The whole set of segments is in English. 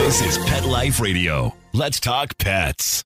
This is Pet Life Radio. Let's talk pets.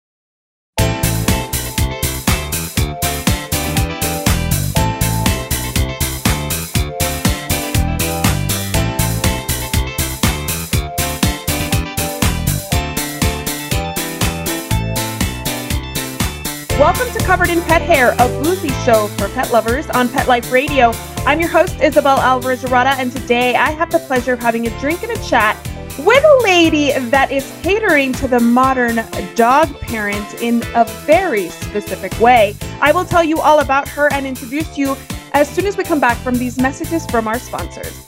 Welcome to Covered in Pet Hair, a boozy show for pet lovers on Pet Life Radio. I'm your host, Isabel Alvarez-Arata, and today I have the pleasure of having a drink and a chat with a lady that is catering to the modern dog parent in a very specific way. I will tell you all about her and introduce you as soon as we come back from these messages from our sponsors.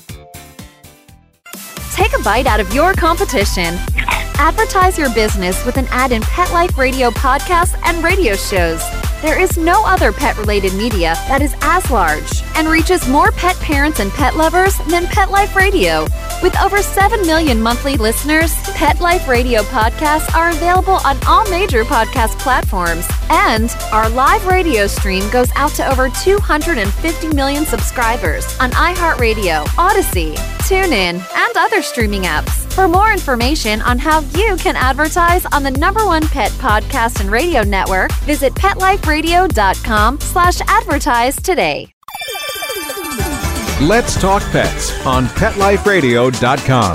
Take a bite out of your competition. Advertise your business with an ad in Pet Life Radio podcasts and radio shows. There is no other pet-related media that is as large and reaches more pet parents and pet lovers than Pet Life Radio. With over 7 million monthly listeners, Pet Life Radio podcasts are available on all major podcast platforms. And our live radio stream goes out to over 250 million subscribers on iHeartRadio, Odyssey, TuneIn, and other streaming apps. For more information on how you can advertise on the #1 pet podcast and radio network, visit PetLifeRadio.com/advertise today. Let's Talk Pets on PetLifeRadio.com.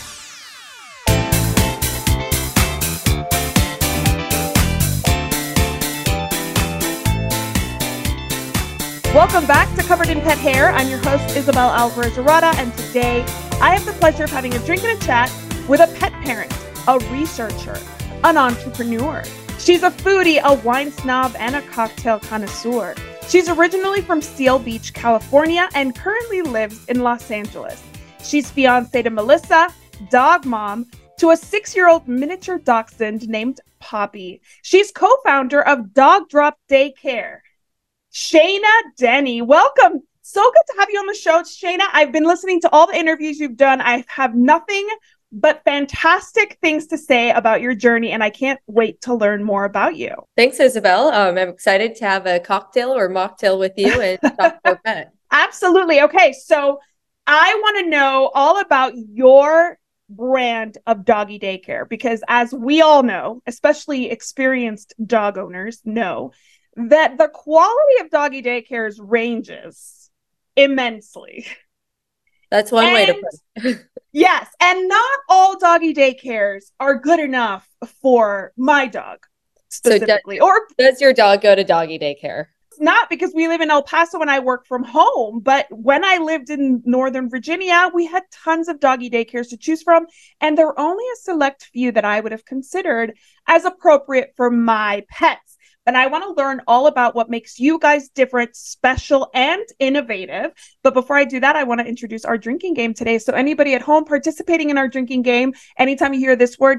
Welcome back to Covered in Pet Hair. I'm your host, Isabel Alvarez-Arata, and today I have the pleasure of having a drink and a chat with a pet parent, a researcher, an entrepreneur. She's a foodie, a wine snob, and a cocktail connoisseur. She's originally from Seal Beach, California, and currently lives in Los Angeles. She's fiancée to Melissa, dog mom to a 6-year-old miniature dachshund named Poppy. She's co-founder of Dog Drop Daycare. Shayna Denny, welcome. So good to have you on the show, Shayna. I've been listening to all the interviews you've done. I have nothing but fantastic things to say about your journey, and I can't wait to learn more about you. Thanks, Isabel. I'm excited to have a cocktail or mocktail with you and talk about pet. Absolutely. Okay, so I want to know all about your brand of doggy daycare, because as we all know, especially experienced dog owners know, that the quality of doggy daycares ranges immensely. That's one way to put it. Yes, and not all doggy daycares are good enough for my dog specifically. So does your dog go to doggy daycare? Not, because we live in El Paso and I work from home, but when I lived in Northern Virginia, we had tons of doggy daycares to choose from, and there are only a select few that I would have considered as appropriate for my pets. But I want to learn all about what makes you guys different, special, and innovative. But before I do that, I want to introduce our drinking game today. So anybody at home participating in our drinking game, anytime you hear this word,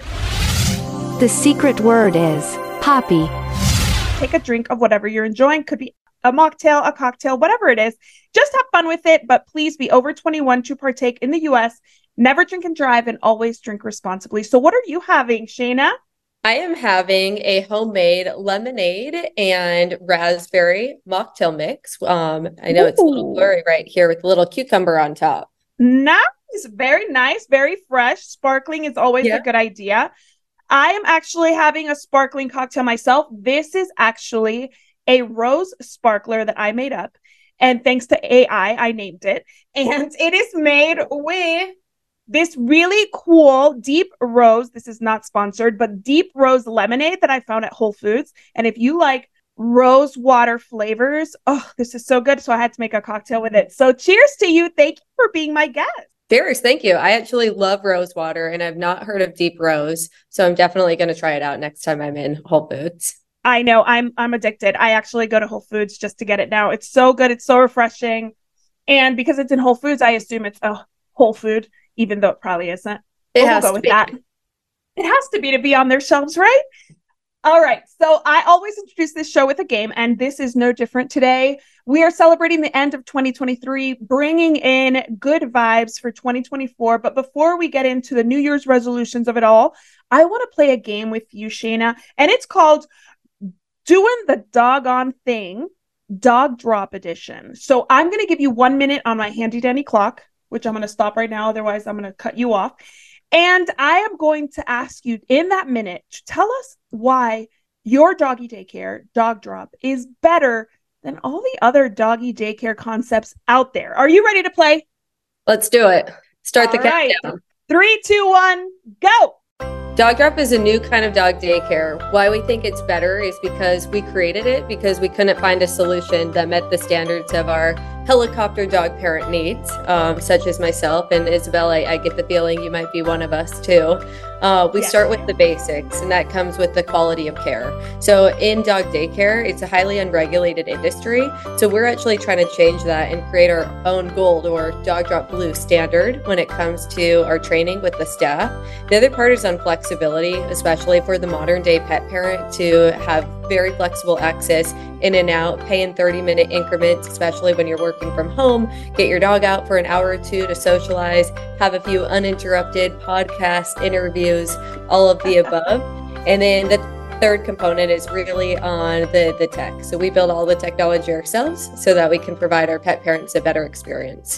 The secret word is Poppy. take a drink of whatever you're enjoying. Could be a mocktail, a cocktail, whatever it is. Just have fun with it, but please be over 21 to partake in the U.S. Never drink and drive, and always drink responsibly. So what are you having, Shayna? I am having a homemade lemonade and raspberry mocktail mix. I know it's a little blurry right here with a little cucumber on top. Nice. Very nice. Very fresh. Sparkling is always a good idea. I am actually having a sparkling cocktail myself. This is actually a rose sparkler that I made up. And thanks to AI, I named it. And it is made with this really cool deep rose. This is not sponsored, but deep rose lemonade that I found at Whole Foods. And if you like rose water flavors, oh, this is so good. So I had to make a cocktail with it. So cheers to you. Thank you for being my guest. Cheers. Thank you. I actually love rose water and I've not heard of deep rose. So I'm definitely going to try it out next time I'm in Whole Foods. I know. I'm addicted. I actually go to Whole Foods just to get it now. It's so good. It's so refreshing. And because it's in Whole Foods, I assume it's a whole food, even though it probably isn't. We'll go with that. It has to be on their shelves, right? All right. So I always introduce this show with a game, and this is no different today. We are celebrating the end of 2023, bringing in good vibes for 2024. But before we get into the New Year's resolutions of it all, I want to play a game with you, Shayna, and it's called Doing the Doggone Thing, Dog Drop Edition. So I'm going to give you 1 minute on my handy dandy clock, which I'm going to stop right now. Otherwise, I'm going to cut you off. And I am going to ask you in that minute to tell us why your doggy daycare, Dog Drop, is better than all the other doggy daycare concepts out there. Are you ready to play? Let's do it. Start the right. countdown. 3, 2, 1, go. Dog Drop is a new kind of dog daycare. Why we think it's better is because we created it because we couldn't find a solution that met the standards of our helicopter dog parent needs, such as myself and Isabel. I get the feeling you might be one of us too. We start with the basics, and that comes with the quality of care. So in dog daycare, it's a highly unregulated industry. So we're actually trying to change that and create our own gold or Dog Drop Blue standard when it comes to our training with the staff. The other part is on flexibility, especially for the modern day pet parent to have very flexible access in and out, pay in 30-minute increments, especially when you're working from home, get your dog out for an hour or two to socialize, have a few uninterrupted podcast interviews, all of the above. And then the third component is really on the tech. So we build all the technology ourselves so that we can provide our pet parents a better experience.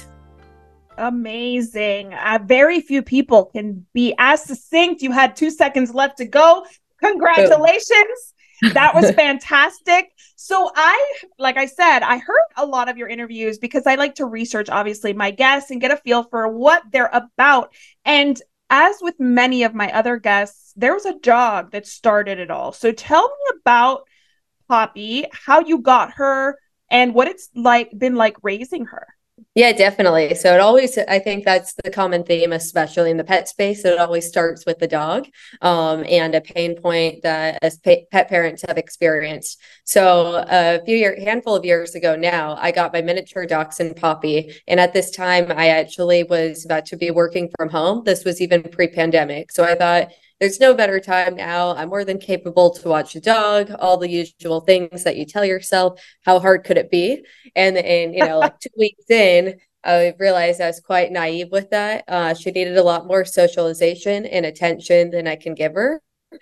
Amazing. Very few people can be as succinct. You had 2 seconds left to go. Congratulations. That was fantastic. So like I said, I heard a lot of your interviews because I like to research, obviously, my guests and get a feel for what they're about. And as with many of my other guests, there was a dog that started it all. So tell me about Poppy, how you got her and what it's been like raising her. Yeah, definitely. So I think that's the common theme, especially in the pet space. It always starts with the dog and a pain point that as pet parents have experienced. So handful of years ago now, I got my miniature dachshund Poppy. And at this time, I actually was about to be working from home. This was even pre-pandemic. So I thought, there's no better time now. I'm more than capable to watch a dog, all the usual things that you tell yourself. How hard could it be? And like 2 weeks in, I realized I was quite naive with that. She needed a lot more socialization and attention than I can give her.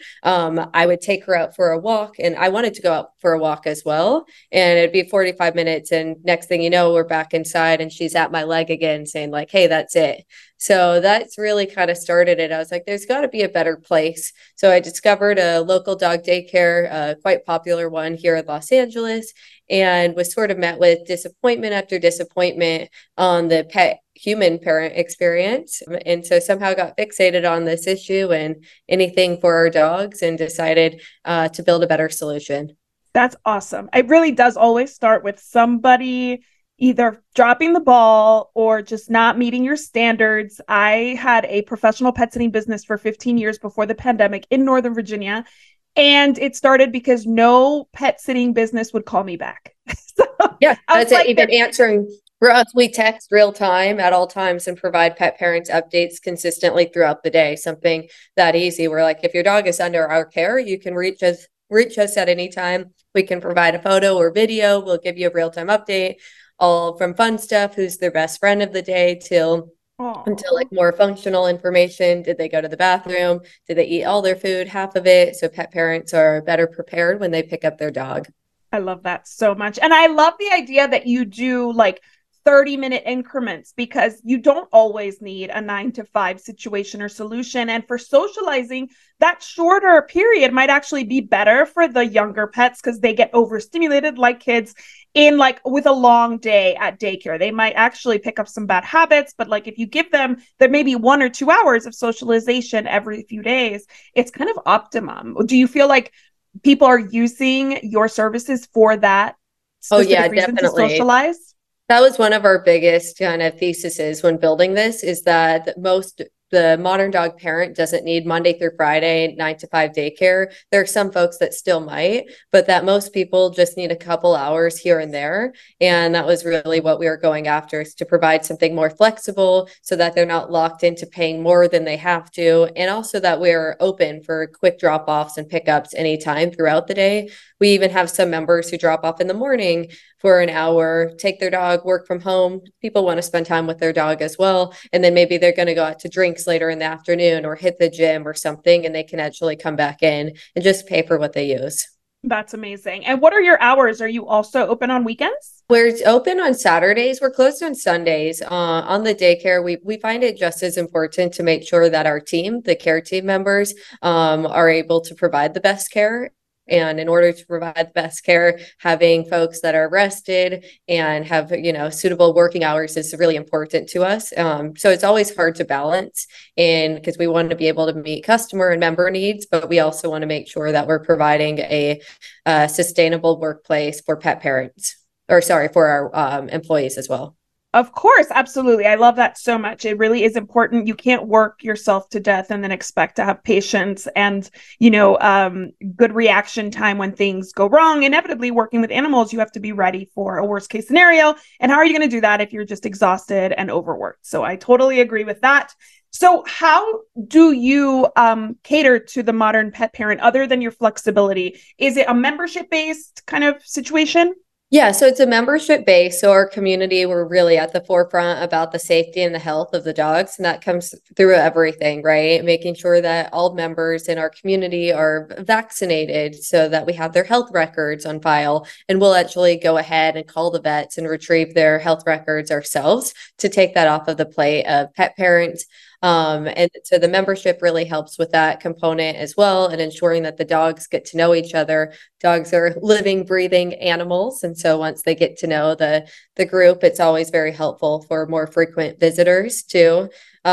I would take her out for a walk, and I wanted to go out for a walk as well. And it'd be 45 minutes. And next thing you know, we're back inside and she's at my leg again saying like, hey, that's it. So that's really kind of started it. I was like, there's got to be a better place. So I discovered a local dog daycare, a quite popular one here in Los Angeles, and was sort of met with disappointment after disappointment on the pet human parent experience. And so somehow got fixated on this issue and anything for our dogs and decided to build a better solution. That's awesome. It really does always start with somebody either dropping the ball or just not meeting your standards. I had a professional pet sitting business for 15 years before the pandemic in Northern Virginia. And it started because no pet sitting business would call me back. So yeah, that's it. Even answering for us, we text real time at all times and provide pet parents updates consistently throughout the day. Something that easy. We're like, if your dog is under our care, you can reach us at any time. We can provide a photo or video. We'll give you a real time update, all from fun stuff, who's their best friend of the day, until like more functional information. Did they go to the bathroom? Did they eat all their food, half of it? So pet parents are better prepared when they pick up their dog. I love that so much. And I love the idea that you do like 30-minute increments because you don't always need a 9 to 5 situation or solution. And for socializing, that shorter period might actually be better for the younger pets because they get overstimulated like kids in like with a long day at daycare. They might actually pick up some bad habits, but like if you give them there may be 1 or 2 hours of socialization every few days, it's kind of optimum. Do you feel like people are using your services for that specific reason to socialize? That was one of our biggest kind of theses when building this, is that the modern dog parent doesn't need Monday through Friday, 9 to 5 daycare. There are some folks that still might, but that most people just need a couple hours here and there. And that was really what we were going after, is to provide something more flexible so that they're not locked into paying more than they have to. And also that we're open for quick drop-offs and pickups anytime throughout the day. We even have some members who drop off in the morning for an hour, take their dog, work from home. People want to spend time with their dog as well. And then maybe they're going to go out to drinks later in the afternoon or hit the gym or something, and they can actually come back in and just pay for what they use. That's amazing. And what are your hours? Are you also open on weekends? We're open on Saturdays. We're closed on Sundays. On the daycare, we find it just as important to make sure that our team, the care team members, are able to provide the best care. And in order to provide the best care, having folks that are rested and have, suitable working hours is really important to us. So it's always hard to balance because we want to be able to meet customer and member needs, but we also want to make sure that we're providing a sustainable workplace for pet parents, for our employees as well. Of course, absolutely. I love that so much. It really is important. You can't work yourself to death and then expect to have patience and, good reaction time when things go wrong. Inevitably, working with animals, you have to be ready for a worst case scenario. And how are you going to do that if you're just exhausted and overworked? So I totally agree with that. So how do you cater to the modern pet parent other than your flexibility? Is it a membership-based kind of situation? Yeah, so it's a membership base. So our community, we're really at the forefront about the safety and the health of the dogs. And that comes through everything, right? Making sure that all members in our community are vaccinated so that we have their health records on file. And we'll actually go ahead and call the vets and retrieve their health records ourselves to take that off of the plate of pet parents. And so the membership really helps with that component as well, and ensuring that the dogs get to know each other. Dogs are living, breathing animals. And so once they get to know the group, it's always very helpful for more frequent visitors too.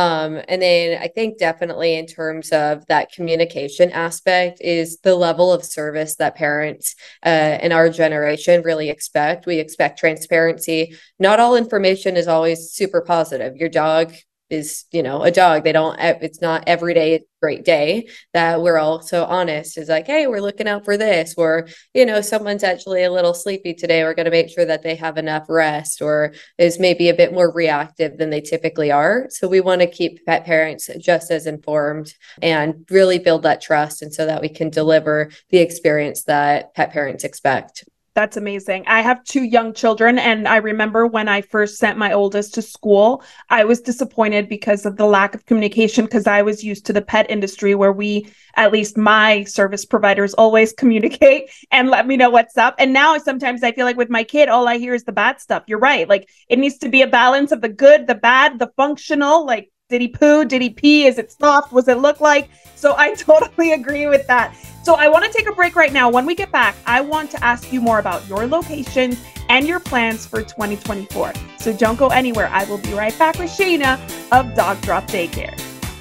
And then I think definitely in terms of that communication aspect is the level of service that parents in our generation really expect. We expect transparency. Not all information is always super positive. Your dog is, a dog. It's not every day a great day. That we're also honest is like, hey, we're looking out for this, or, someone's actually a little sleepy today. We're going to make sure that they have enough rest, or is maybe a bit more reactive than they typically are. So we want to keep pet parents just as informed and really build that trust, and so that we can deliver the experience that pet parents expect. That's amazing. I have 2 young children, and I remember when I first sent my oldest to school, I was disappointed because of the lack of communication, because I was used to the pet industry where at least my service providers always communicate and let me know what's up. And now sometimes I feel like with my kid, all I hear is the bad stuff. You're right. Like, it needs to be a balance of the good, the bad, the functional, like, did he poo? Did he pee? Is it soft? What's it look like? So I totally agree with that. So I want to take a break right now. When we get back, I want to ask you more about your location and your plans for 2024. So don't go anywhere. I will be right back with Shayna of Dog Drop Daycare.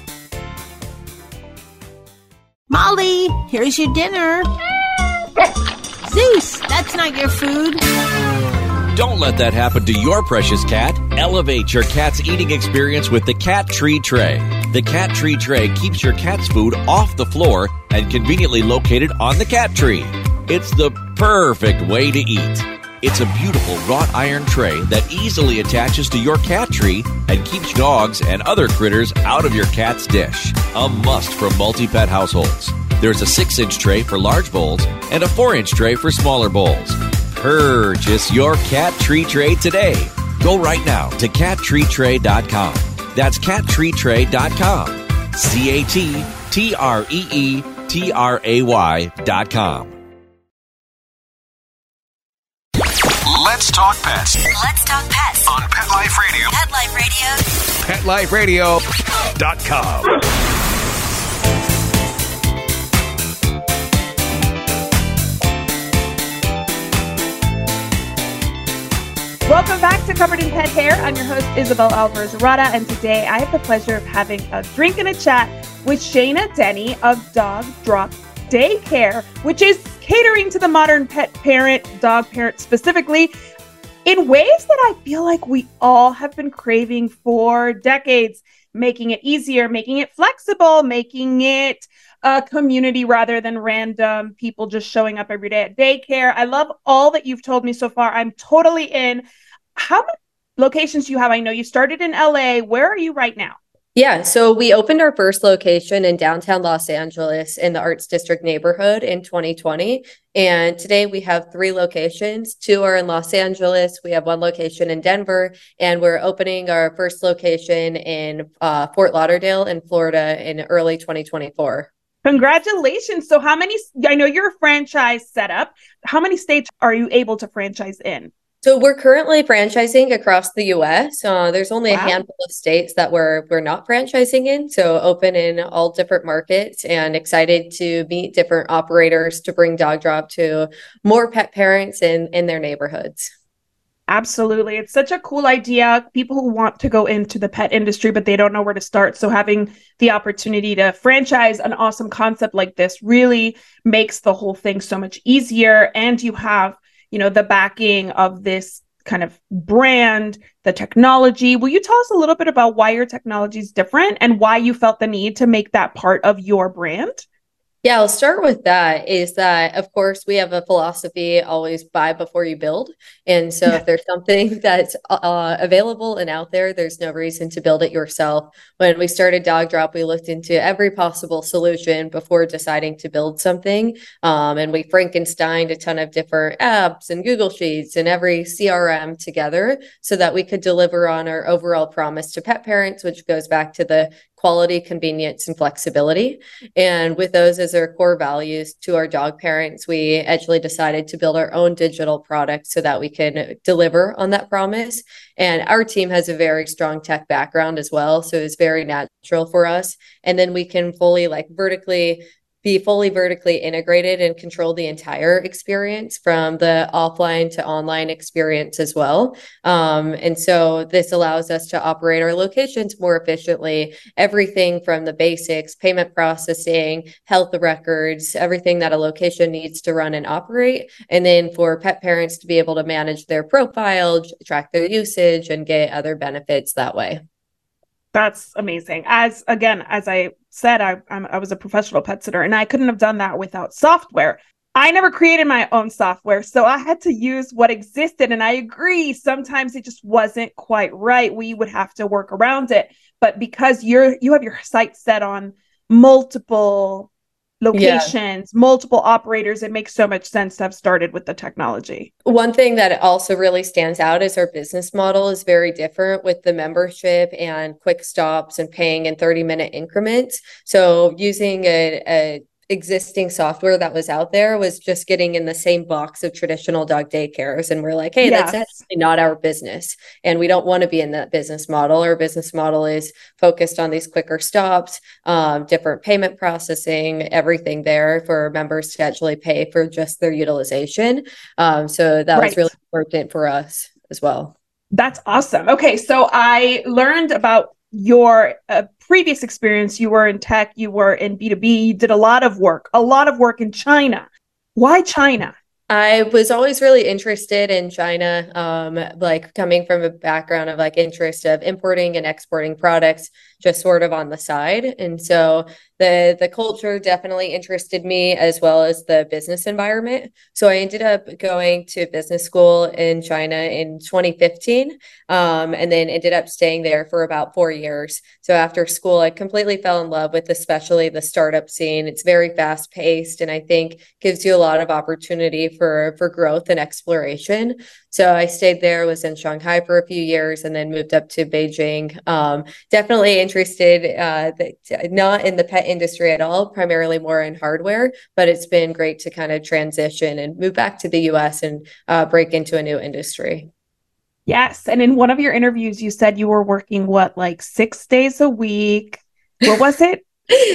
Molly, here's your dinner. Zeus, that's not your food. Don't let that happen to your precious cat. Elevate your cat's eating experience with the Cat Tree Tray. The Cat Tree Tray keeps your cat's food off the floor and conveniently located on the cat tree. It's the perfect way to eat. It's a beautiful wrought iron tray that easily attaches to your cat tree and keeps dogs and other critters out of your cat's dish. A must for multi-pet households. There's a 6-inch tray for large bowls and a 4-inch tray for smaller bowls. Purchase your Cat Tree Tray today. Go right now to cattreetray.com. That's cattreetray.com. cattreetray.com. Let's talk pets. Let's talk pets On Pet Life Radio. Pet Life Radio. PetLifeRadio.com. Welcome back to Covered in Pet Hair. I'm your host, Isabel Alvarez-Arata, and today I have the pleasure of having a drink and a chat with Shayna Denny of Dog Drop Daycare, which is catering to the modern pet parent, dog parent specifically, in ways that I feel like we all have been craving for decades, making it easier, making it flexible, making it a community rather than random people just showing up every day at daycare. I love all that you've told me so far. I'm totally in. How many locations do you have? I know you started in LA. Where are you right now? Yeah, so we opened our first location in downtown Los Angeles in the Arts District neighborhood in 2020. And today we have 3 locations. 2 are in Los Angeles. We have 1 location in Denver, and we're opening our first location in Fort Lauderdale in Florida in early 2024. Congratulations. So I know you're a franchise setup. How many states are you able to franchise in? So we're currently franchising across the US. There's only a Wow. handful of states that we're not franchising in. So open in all different markets and excited to meet different operators to bring Dog Drop to more pet parents in their neighborhoods. Absolutely. It's such a cool idea. People who want to go into the pet industry, but they don't know where to start. So having the opportunity to franchise an awesome concept like this really makes the whole thing so much easier. And you have, the backing of this kind of brand, the technology. Will you tell us a little bit about why your technology is different and why you felt the need to make that part of your brand? Yeah, I'll start with that is that, of course, we have a philosophy always buy before you build. And so if there's something that's available and out there, there's no reason to build it yourself. When we started Dog Drop, we looked into every possible solution before deciding to build something. And we Frankensteined a ton of different apps and Google Sheets and every CRM together so that we could deliver on our overall promise to pet parents, which goes back to the quality, convenience, and flexibility. And with those as our core values to our dog parents, we actually decided to build our own digital product so that we can deliver on that promise. And our team has a very strong tech background as well. So it's very natural for us. And then we can fully vertically integrated and control the entire experience from the offline to online experience as well. And so this allows us to operate our locations more efficiently, everything from the basics, payment processing, health records, everything that a location needs to run and operate. And then for pet parents to be able to manage their profile, track their usage, and get other benefits that way. That's amazing. As I said, I was a professional pet sitter and I couldn't have done that without software. I never created my own software, so I had to use what existed. And I agree, sometimes it just wasn't quite right. We would have to work around it. But because you have your site set on multiple locations, multiple operators, it makes so much sense to have started with the technology. One thing that also really stands out is our business model is very different with the membership and quick stops and paying in 30-minute increments. So using a existing software that was out there was just getting in the same box of traditional dog daycares. And we're like, hey, that's actually not our business. And we don't want to be in that business model. Our business model is focused on these quicker stops, different payment processing, everything there for members to actually pay for just their utilization. So that was really important for us as well. That's awesome. Okay, so I learned about your previous experience. You were in tech, you were in B2B, you did a lot of work in China. Why China? I was always really interested in China, coming from a background of interest of importing and exporting products just sort of on the side. And so the culture definitely interested me as well as the business environment. So I ended up going to business school in China in 2015, and then ended up staying there for about 4 years. So after school, I completely fell in love with especially the startup scene. It's very fast paced and I think gives you a lot of opportunity for growth and exploration. So I stayed there, was in Shanghai for a few years, and then moved up to Beijing. Definitely interested, not in the pet industry at all, primarily more in hardware, but it's been great to kind of transition and move back to the US and break into a new industry. Yes. And in one of your interviews, you said you were working, 6 days a week? What was it?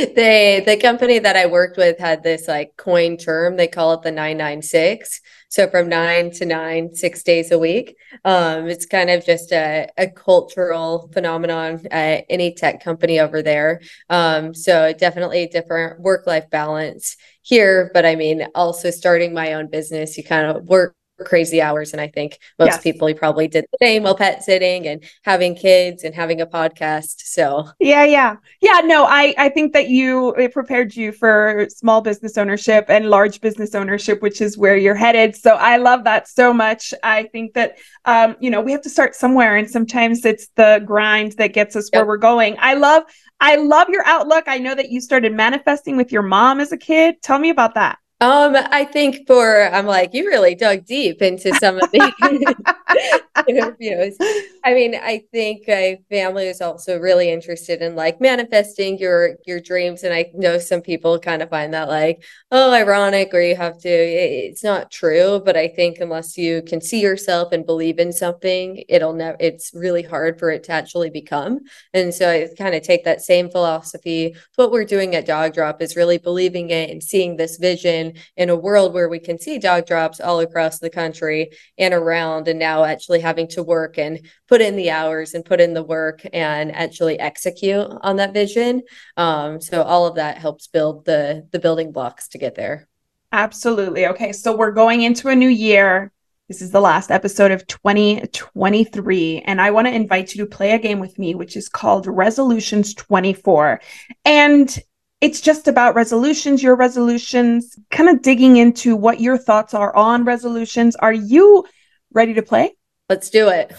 The company that I worked with had this coin term. They call it the 996. So from 9 to 9, 6 days a week. It's kind of just a cultural phenomenon at any tech company over there. So definitely a different work-life balance here. But I mean, also starting my own business, you kind of work crazy hours. And I think most people probably did the same while pet sitting and having kids and having a podcast. So yeah. No, I think that it prepared you for small business ownership and large business ownership, which is where you're headed. So I love that so much. I think that, we have to start somewhere, and sometimes it's the grind that gets us where we're going. I love your outlook. I know that you started manifesting with your mom as a kid. Tell me about that. I think you really dug deep into some of the interviews. I mean, I think my family is also really interested in like manifesting your dreams, and I know some people kind of find that like, oh, ironic, or you have to. It's not true, but I think unless you can see yourself and believe in something, it'll never. It's really hard for it to actually become. And so I kind of take that same philosophy. What we're doing at Dog Drop is really believing it and seeing this vision in a world where we can see dog drops all across the country and around, and now actually having to work and put in the hours and put in the work and actually execute on that vision. So all of that helps build the building blocks to get there. Absolutely. Okay, so we're going into a new year. This is the last episode of 2023, and I want to invite you to play a game with me, which is called Resolutions 24. And it's just about resolutions, your resolutions, kind of digging into what your thoughts are on resolutions. Are you ready to play? Let's do it.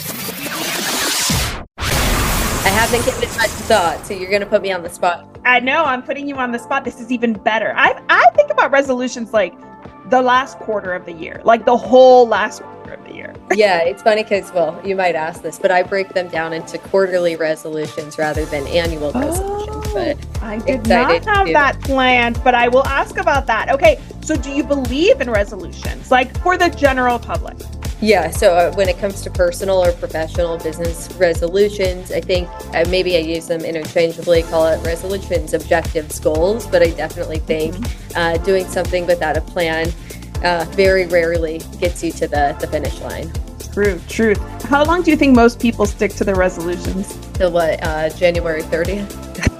I haven't given it much thought, so you're going to put me on the spot. I know, I'm putting you on the spot. This is even better. I think about resolutions like the last quarter of the year, like the whole last quarter of the year. Yeah, it's funny because, well, you might ask this, but I break them down into quarterly resolutions rather than annual resolutions. But I did not have that planned, but I will ask about that. Okay, so do you believe in resolutions, like for the general public? Yeah, so when it comes to personal or professional business resolutions, I think maybe I use them interchangeably, call it resolutions, objectives, goals, but I definitely think doing something without a plan very rarely gets you to the finish line. Truth. How long do you think most people stick to the resolutions? Till what, January 30th?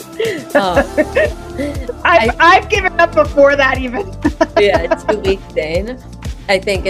I've given up before that even. Yeah, 2 weeks in. I think,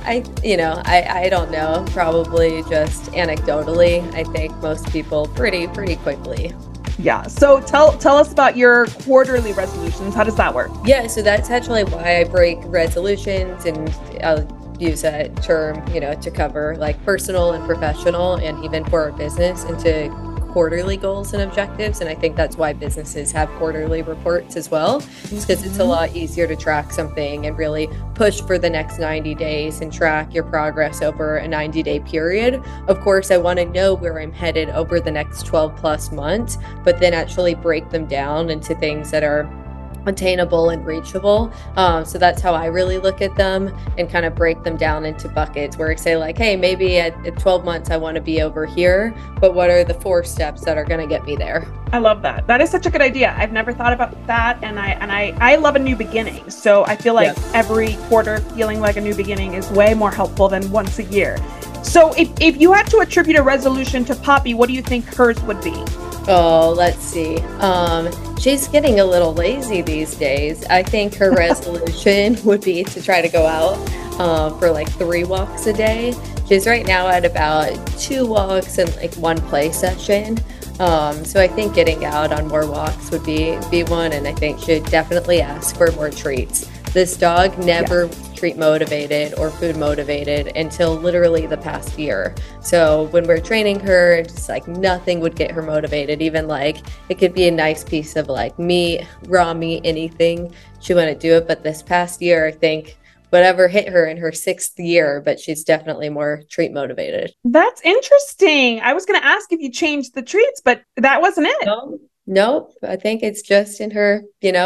I don't know, probably just anecdotally, I think most people pretty quickly. Yeah. So tell us about your quarterly resolutions. How does that work? Yeah. So that's actually why I break resolutions, and I'll use that term, to cover like personal and professional, and even for our business, into quarterly goals and objectives. And I think that's why businesses have quarterly reports as well, because it's a lot easier to track something and really push for the next 90 days and track your progress over a 90-day period. Of course, I want to know where I'm headed over the next 12 plus months, but then actually break them down into things that are attainable and reachable. So that's how I really look at them, and kind of break them down into buckets where I say like, hey, maybe at 12 months I want to be over here, but what are the 4 steps that are going to get me there? I love that. That is such a good idea. I've never thought about that, and I love a new beginning. So I feel like every quarter feeling like a new beginning is way more helpful than once a year. So if you had to attribute a resolution to Poppy, what do you think hers would be? Oh, let's see. She's getting a little lazy these days. I think her resolution would be to try to go out for like 3 walks a day. She's right now at about 2 walks and like 1 play session. So I think getting out on more walks would be one, and I think she'd definitely ask for more treats. This dog never treat motivated or food motivated until literally the past year. So when we're training her, just like nothing would get her motivated. Even like it could be a nice piece of like meat, raw meat, anything, she wouldn't do it. But this past year, I think whatever hit her in her 6th year, but she's definitely more treat motivated. That's interesting. I was going to ask if you changed the treats, but that wasn't it. Nope. I think it's just in her,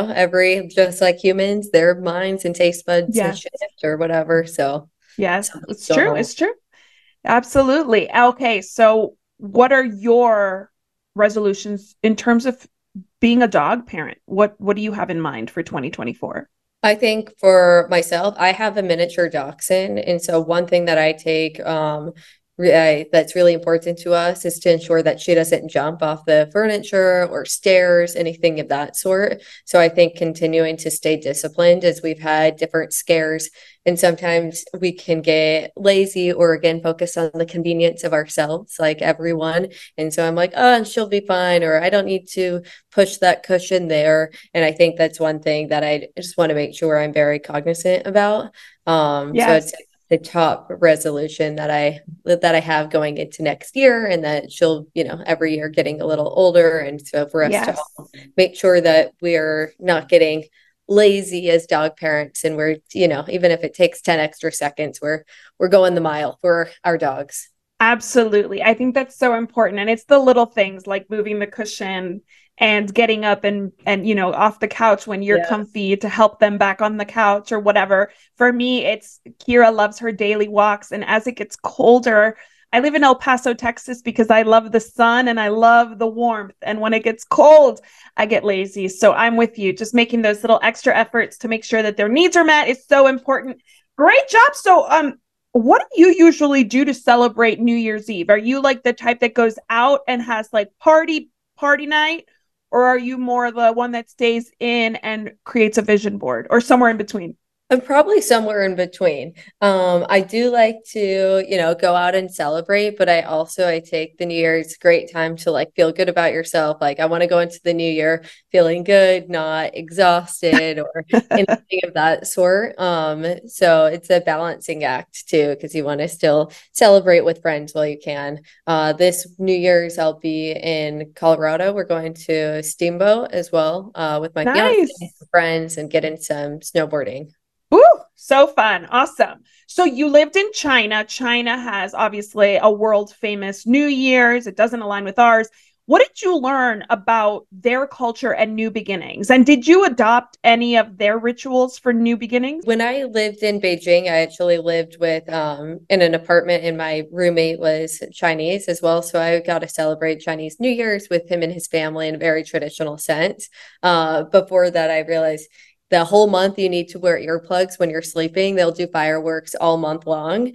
just like humans, their minds and taste buds shift or whatever. So yes, it's true. It's true. Absolutely. Okay. So what are your resolutions in terms of being a dog parent? What do you have in mind for 2024? I think for myself, I have a miniature dachshund. And so one thing that I take that's really important to us is to ensure that she doesn't jump off the furniture or stairs, anything of that sort. So I think continuing to stay disciplined, as we've had different scares, and sometimes we can get lazy or again focus on the convenience of ourselves, like everyone. And so I'm like, oh, she'll be fine, or I don't need to push that cushion there. And I think that's one thing that I just want to make sure I'm very cognizant about. So it's the top resolution that I have going into next year, and that she'll, every year getting a little older. And so for us to make sure that we're not getting lazy as dog parents, and we're, even if it takes 10 extra seconds, we're going the mile for our dogs. Absolutely. I think that's so important. And it's the little things like moving the cushion and getting up and off the couch when you're Yeah. comfy to help them back on the couch or whatever. For me, it's Kira loves her daily walks. And as it gets colder, I live in El Paso, Texas, because I love the sun and I love the warmth. And when it gets cold, I get lazy. So I'm with you. Just making those little extra efforts to make sure that their needs are met is so important. Great job. So, what do you usually do to celebrate New Year's Eve? Are you like the type that goes out and has like party night, or are you more the one that stays in and creates a vision board, or somewhere in between? I'm probably somewhere in between. I do like to, go out and celebrate, but I take the New Year. It's a great time to like feel good about yourself. Like I want to go into the new year feeling good, not exhausted or anything of that sort. So it's a balancing act too, because you want to still celebrate with friends while you can. This New Year's, I'll be in Colorado. We're going to Steamboat as well, with my fiance Nice. and friends and get in some snowboarding. Ooh, so fun. Awesome. So you lived in China. China has obviously a world famous New Year's. It doesn't align with ours. What did you learn about their culture and new beginnings? And did you adopt any of their rituals for new beginnings? When I lived in Beijing, I actually lived with in an apartment, and my roommate was Chinese as well. So I got to celebrate Chinese New Year's with him and his family in a very traditional sense. Before that, I realized the whole month you need to wear earplugs when you're sleeping. They'll do fireworks all month long.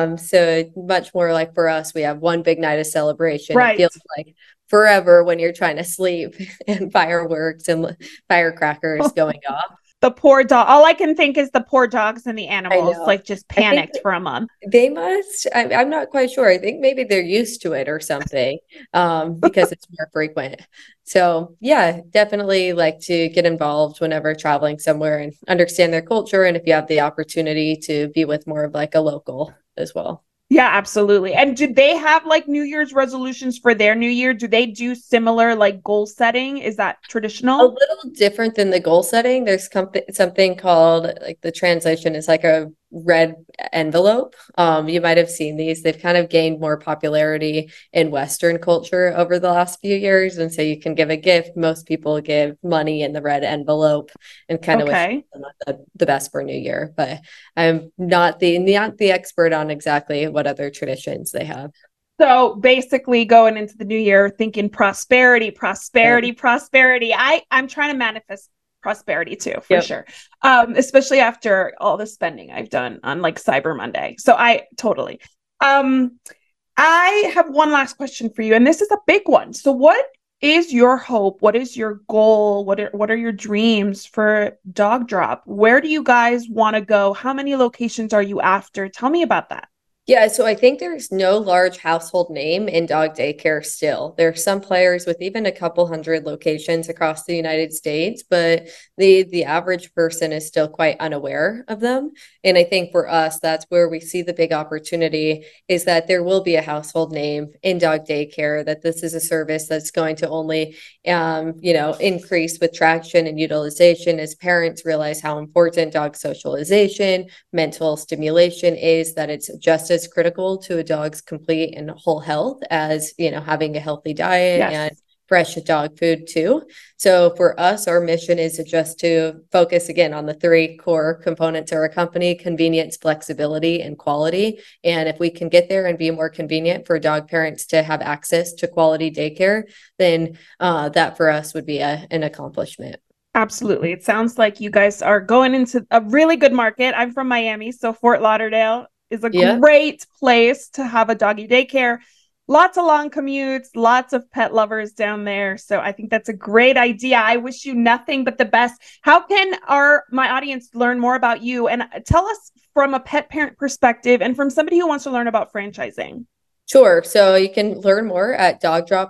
So much more like for us, we have one big night of celebration. Right. It feels like forever when you're trying to sleep and fireworks and firecrackers going off. The poor dog. All I can think is the poor dogs and the animals, know. like just I think panicked for a month. They must. I'm not quite sure. I think maybe they're used to it or something, because it's more frequent. So yeah, definitely like to get involved whenever traveling somewhere and understand their culture. And if you have the opportunity to be with more of like a local as well. Yeah, absolutely. And do they have like New Year's resolutions for their new year? Do they do similar like goal setting? Is that A traditional? little different than the goal setting. There's something called, like, the translation is like a red envelope. You might have seen these. They've kind of gained more popularity in Western culture over the last few years. And so you can give a gift. Most people give money in the red envelope and kind of wish Okay. them the best for New Year. But I'm not the expert on exactly what other traditions they have. So basically going into the new year thinking prosperity, Yeah. prosperity, prosperity. I'm trying to manifest prosperity too, for Yep. sure. Especially after all the spending I've done on like Cyber Monday. So I totally. Um, I have one last question for you, and this is a big one. So what is your hope? What is your goal? What are your dreams for Dog Drop? Where do you guys want to go? How many locations are you after? Tell me about that. Yeah, so I think there's no large household name in dog daycare still. There are some players with even a couple hundred locations across the United States, but the average person is still quite unaware of them. And I think for us, that's where we see the big opportunity, is that there will be a household name in dog daycare, that this is a service that's going to only increase with traction and utilization as parents realize how important dog socialization, mental stimulation is, that it's just as critical to a dog's complete and whole health as, having a healthy diet Yes. and fresh dog food too. So for us, our mission is to focus again on the three core components of our company: convenience, flexibility, and quality. And if we can get there and be more convenient for dog parents to have access to quality daycare, then that for us would be an accomplishment. Absolutely. It sounds like you guys are going into a really good market. I'm from Miami, so Fort Lauderdale is a Yeah. great place to have a doggy daycare. Lots of long commutes, lots of pet lovers down there. So I think that's a great idea. I wish you nothing but the best. How can my audience learn more about you? And tell us from a pet parent perspective and from somebody who wants to learn about franchising. Sure. So you can learn more at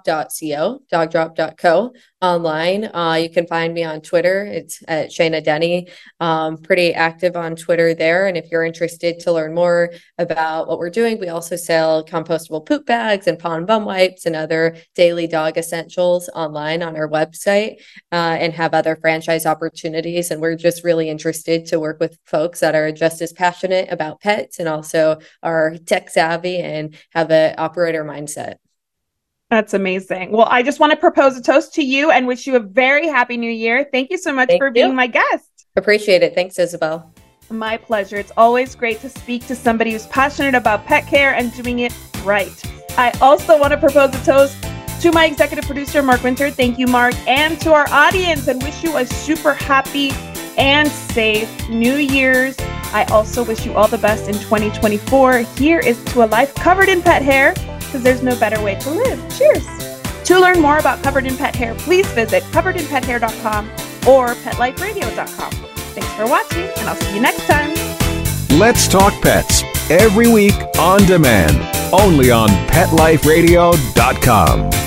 dogdrop.co online. You can find me on Twitter. It's at Shayna Denny. Pretty active on Twitter there. And if you're interested to learn more about what we're doing, we also sell compostable poop bags and paw and bum wipes and other daily dog essentials online on our website, and have other franchise opportunities. And we're just really interested to work with folks that are just as passionate about pets and also are tech savvy and have a that operator mindset. That's amazing. Well, I just want to propose a toast to you and wish you a very happy new year. Thank you so much for being my guest. Appreciate it. Thanks, Isabel. My pleasure. It's always great to speak to somebody who's passionate about pet care and doing it right. I also want to propose a toast to my executive producer, Mark Winter. Thank you, Mark. And to our audience, and wish you a super happy and safe New Year's. I also wish you all the best in 2024. Here is to a life covered in pet hair, because there's no better way to live. Cheers. To learn more about Covered in Pet Hair, please visit coveredinpethair.com or petliferadio.com. Thanks for watching, and I'll see you next time. Let's Talk Pets, every week on demand, only on PetLifeRadio.com.